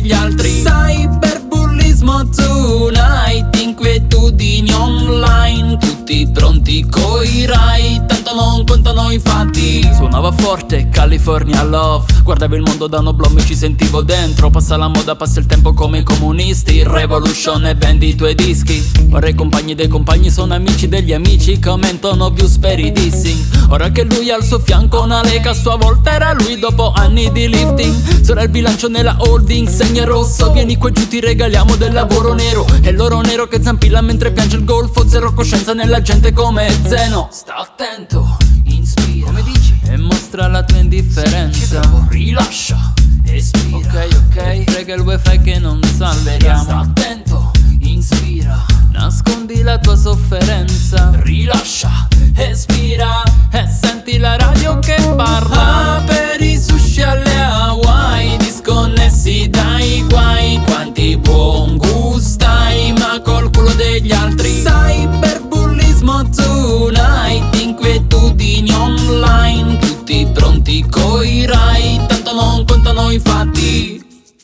degli altri. Cyberbullismo tonight, inquietudini online, tutti pronti coi rai, tanto non contano i fatti. Suonava forte California Love, guardavo il mondo da un oblò, mi ci sentivo dentro. Passa la moda, passa il tempo come i comunisti, Revolution e vendi i tuoi dischi. Ora i compagni dei compagni sono amici degli amici, commentano views per i dissing. Ora che lui ha al suo fianco una lega, a sua volta era lui dopo anni di lifting. Sora il bilancio nella holding, segno rosso, vieni qua giù ti regaliamo del lavoro nero. E l'oro nero che zampilla mentre piange il golfo, zero coscienza nella gente come Zeno. Sta attento, inspira, come dici? E mostra la tua indifferenza. Rilascia, espira. Ok, prega il wifi che non salviamo. Sta attento, inspira, nascondi la tua sofferenza. Rilascia, espira, e senti la radio che parla. Ah, per i sushi alle Hawaii, disconnessi dai guai. Quanti buon gustai, ma col culo degli altri. Cyberbullismo tonight, inquietudini online, tutti pronti coi rai, tanto non contano i fatti.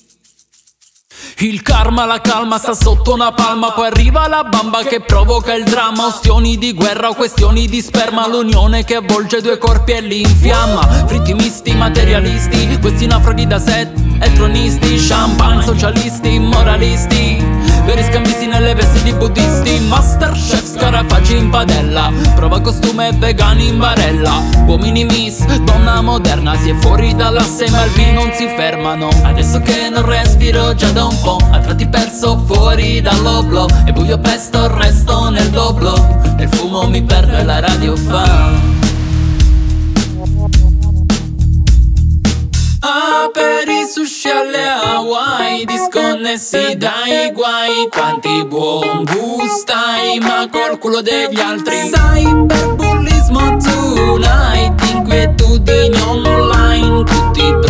Il karma, la calma, sta sotto una palma. Poi arriva la bamba che provoca il dramma. Ustioni di guerra o questioni di sperma, l'unione che avvolge due corpi e li infiamma. Fritti misti, materialisti, questi naufraghi da set, e tronisti. Champagne, socialisti, moralisti, veri scambisti nelle vesti di buddisti. Masterchef, scarafaggi in padella, prova costume vegani in barella. Uomini miss, donna moderna, si è fuori dall'asse ma il vino non si fermano. Adesso che non respiro già da un po', a tratti perso fuori dall'oblò. E buio presto resto nel doblò, nel fumo mi perdo e la radio fa. Ah, per i sushi alle Hawaii, disconnessi dai guai. Quanti buon gustai, ma col culo degli altri. Cyberbullismo tonight, inquietudini online, tutti